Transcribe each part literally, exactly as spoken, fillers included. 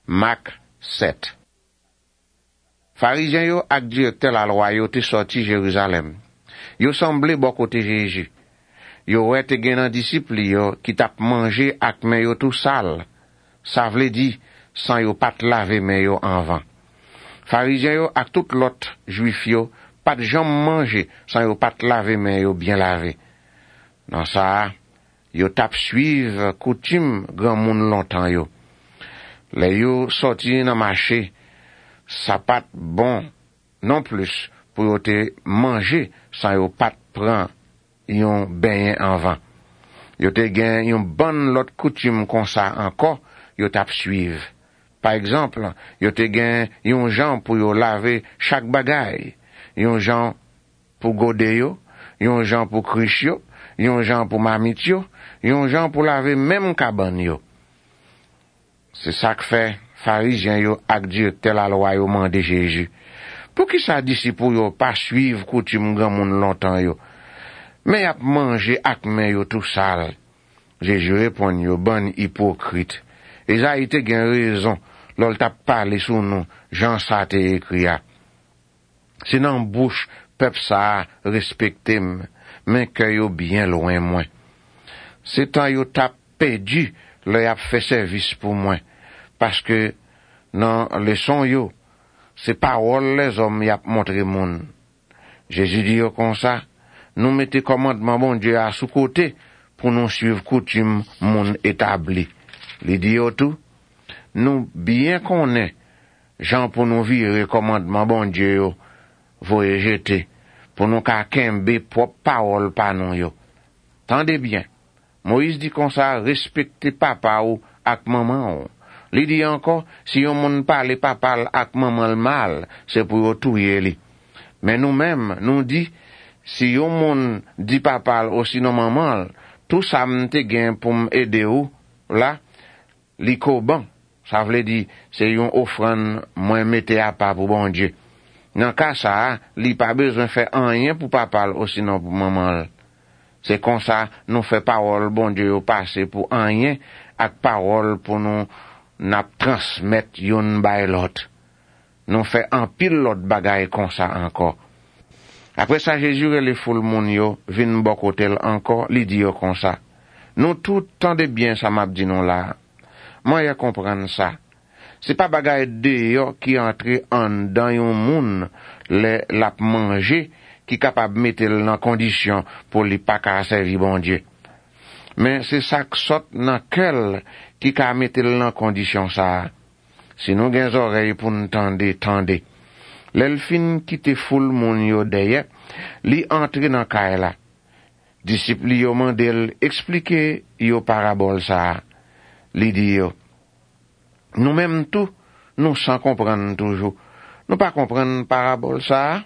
Marc sept. Pharisiens yo ak directeur la loi yo te sorti Jérusalem. Yo semblé bon côté Jésus. Yo wè te gen nan disciple yo qui tap manger ak men yo tout sale. Ça vle di sans yo pat lave men yo avant. Pharisiens yo ak tout l'autre juif yo pat jam manger sans yo pat lave men yo bien lavé. Dans ça, yo tap suivre coutume grand moun longtemps yo. Les yo sorti nan marché, ça pat bon non plus pour yo te manger sans yo pat prend yon ben avant. Yo te gen yon bonne lot coutume kon ça encore, yo tap suivre. Par exemple, yo te gen yon jan pour yo laver chaque bagay, yon jan pour gode yo, yon jan pour krish yo, yon jan pour mamit yo, yon jan pour laver même cabane yo. C'est ça que fait pharisiens yo ak directeur la loi yo mande Jésus. Pour qui ça disciple yo pas suivre coutume grand moun longtemps yo, mais ap manger ak men yo tout sale. Jésus répond yo bon hypocrite. Esaïe te gen raison lol t'a parlé sous nous, Jean ça te écrit a. C'est nan bouche peuple ça respecté mais que yo bien loin moi. C'est tant yo t'a perdu le y a fait service pour moi parce que nan leçon yo c'est parole les hommes y a montré moun. Jésus dit yo comme ça, nous mettez commandement bon Dieu à sous côté pour nous suivre coutume moun établi. Li dit yo tout, nous bien connaît Jean pour nous virer commandement bon Dieu yo, voye jeter pour nous ka kembe propre parole pa nou yo. Tendez bien. Moïse dit comme ça, respectez papa ou ak maman ou. Li dit encore, si yon moun parle papa ak maman mal, c'est pour yo touye li. Mais nous-mêmes, nous dit, si yon moun dit papa ou sinon maman, tout ça m'te gen pour m'aider ou, là, li koban. Ça veut dire, c'est yon offrande, moi mette à pas pour bon Dieu. Dans cas ça, li pas besoin faire rien pour papa ou sinon pour maman. C'est comme ça, nous fait parole, bon Dieu, passer pour rien, ak parole pour nous, n'a transmettre yon bay l'autre. Nous fait un pile l'autre bagaille comme ça encore. Après ça, Jésus et les foules moun yo, vin bon côté encore, li di yo comme ça. Nous tout tendez bien ça m'a dit non là. Moi, y a comprendre ça. C'est pas bagaille de yo qui entre en dans yon moun, le lap manger, qui capable mettre dans condition pour li pas ka servir bon Dieu. Mais c'est ça qui sort dans quel qui ka mettre dans condition ça. Si nous gen oreilles pour nous tendre, tendre. L'elfine qui te foule moun yo derrière, li entre dans kay la. Disciple yo mandel expliquer yo parabole ça. Li di yo. Nous même tout, nous sans comprendre toujours. Nous pas comprendre parabole ça.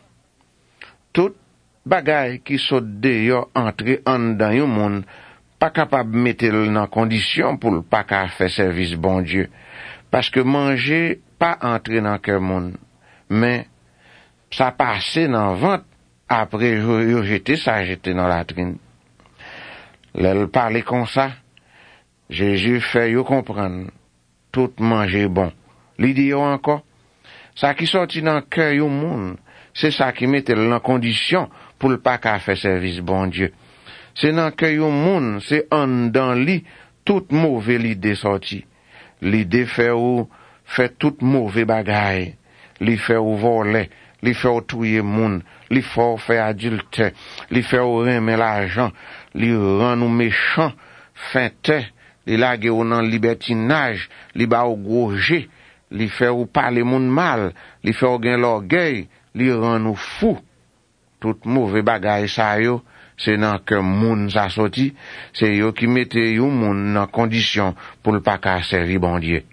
Tout bagay qui saute de yo entre en dans yon monde, pas capable mettre dans condition pour pas ka faire service bon Dieu. Parce que manger pas entrer dans cœur monde, mais ça passer dans ventre après yo jeter ça jeter dans la latrine. L'elle parler comme ça, Jésus fait yo comprendre tout manger bon. Li di yo encore, ça qui sorti dans cœur yon monde, c'est ça qui mette dans condition pour le pas qu'à faire service bon Dieu. C'est dans cœur yon monde, c'est en dans li toute mauvaise l'idée sorti. L'idée fait ou fait toute mauvais bagaille. Li fait ou voler, li fait ou tuer moun, li fait ou faire adultère, li fait ou remettre l'argent, li rend nous méchants, feinte, li lage ou nan libertinage, li ba ou groger, li fait ou parler moun mal, li fait ou gen l'orgueil, li rend nous fous. Tout mauvais bagaille ça yo, c'est dans que moun sa sorti, c'est yo qui mette yo moun dans condition pour le pas ka servir bon Dieu.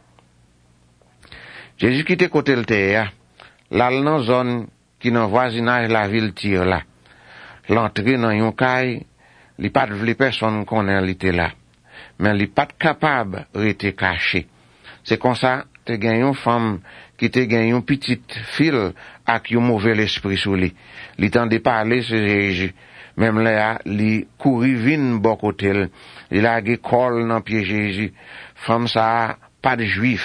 Jésus qui te côté le terre, là dans zone qui dans voisinage la ville tire là. L'entrée dans yon kay, li pas vle personne connaît li te là. Mais li pas capable rete caché. C'est comme ça te gen yon femme qui te gen yon petite fille ak yon mauvais esprit sou li. Li tande parler sur Jésus. Même là, li couri vin bon côté. Il a ge kol nan pied Jésus. Femme ça pas de juif.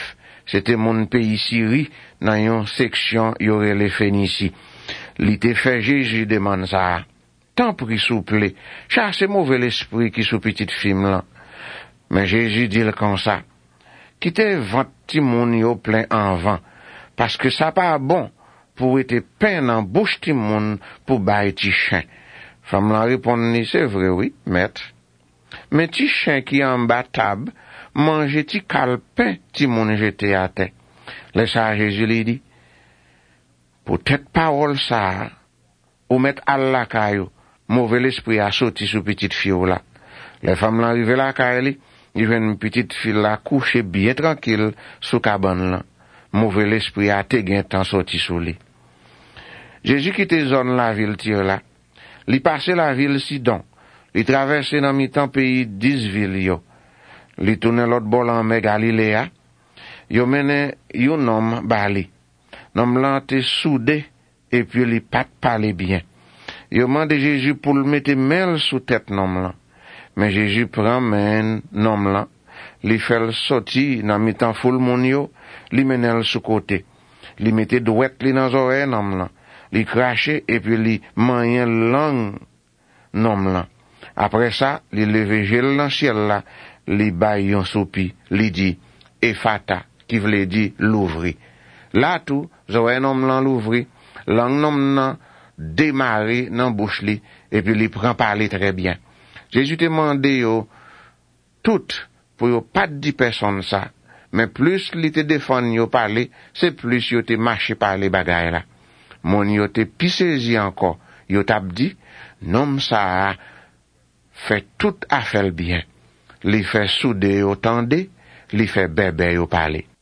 C'était mon pays Syrie, dans une section, y aurait les Phénicie. Li te fait Jésus demande ça. Tant pris souple, chasse mauvais l'esprit qui sous petite film là. Mais Jésus dit le comme ça. Quittez vingt ti moun yo plein en vent, parce que ça pas bon pour être peine en bouche ti moun pour bailler ti chien. Femme la répond, c'est vrai, oui, maître. Mais ti chien qui en bas table, mange ti calpin ti moun jeté à terre. Laisse ça Jésus lui dit, pour tête parole ça, ou mettre Allah kayo, mauvais l'esprit a sorti sous petite fille là. Les femmes l'arrivent là kayo, il y a une petite fille là couchée bien tranquille sous cabane là. Mauvais l'esprit a te gain temps sorti sous lui. Jésus quitte zone la ville tire là. Il passe la ville Sidon. Il traverse dans mi-temps pays dix villes yo. Il tourne l'autre bord en mer Galilée. Yo mène yon homme bali. Nom là te soudé et puis il pas parler bien. Yo mande Jésus pour le mettre mel sous tête nom là. Mais Jésus prend men nom là, li fait le sorti dans mi-temps foule moun yo, li mène sous côté. Li mette douette li dans oreille nom là. Li crache et puis li manyen langue nom là. Après ça, li leve gel dans ciel là, li bay yon soupi, li dit Ephata, qui veut dire l'ouvri. Là tout, oreille nom là l'ouvri, langue nom là démarrer dans bouche li et puis li prend parler très bien. Jésus te demande yo tout pour yo pas dix personnes ça, mais plus li te défend yo parler, c'est plus yo te marcher parler bagaille là. Mon yo te pi saisi encore, yo t'a dit nom ça fait tout affaire bien. Li fait souder yo tande, li fait bébé yo parler.